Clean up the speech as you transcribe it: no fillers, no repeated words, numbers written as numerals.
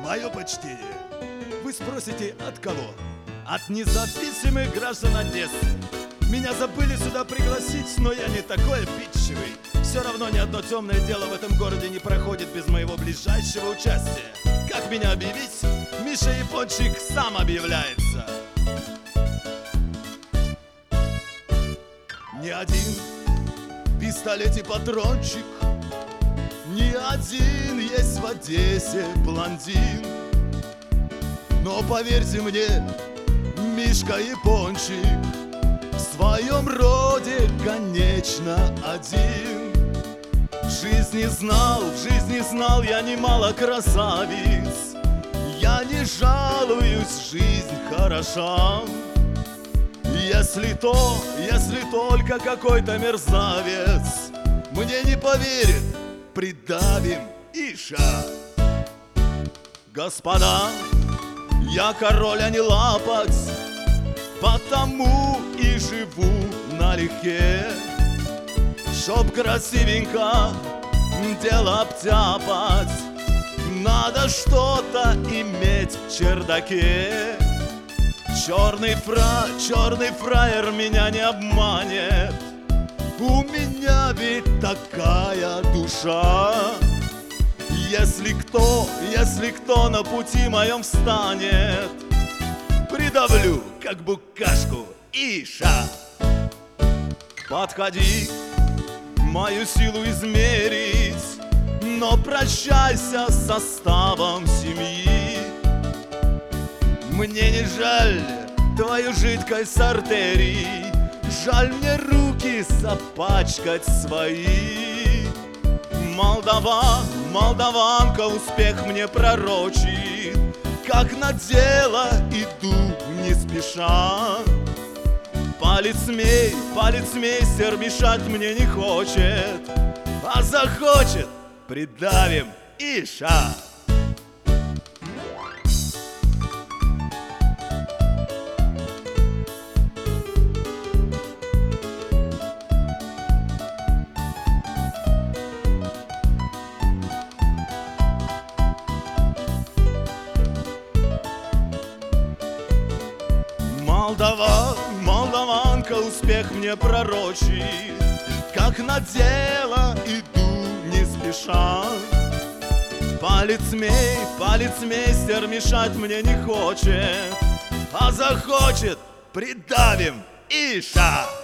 Мое почтение. Вы спросите, от кого? От независимых граждан Одессы. Меня забыли сюда пригласить, но я не такой обидчивый. Все равно ни одно темное дело в этом городе не проходит без моего ближайшего участия. Как меня объявить? Миша Япончик сам объявляется. Ни один пистолет и патрончик, ни один есть в Одессе блондин. Но поверьте мне, Мишка Япончик в своем роде, конечно, один. В жизни знал я немало красавиц. Я не жалуюсь, жизнь хороша. Если только какой-то мерзавец мне не поверит, придавим иша. Господа, я король, а не лапоть, потому и живу налегке. Чтоб красивенько дело обтяпать, надо что-то иметь в чердаке. Черный фраер меня не обманет. У меня ведь такая душа. Если кто на пути моем встанет, придавлю, как букашку, иша. Подходи, мою силу измерить, но прощайся с составом семьи. Мне не жаль твою жидкость с артерий, жаль мне руки запачкать свои. Молдаванка успех мне пророчит, как на дело иду не спеша. Полицмейстер мешать мне не хочет, а захочет, придавим иша. Молдаванка успех мне пророчит, как на дело иду не спеша. Полицмейстер мешать мне не хочет, а захочет, придавим иша.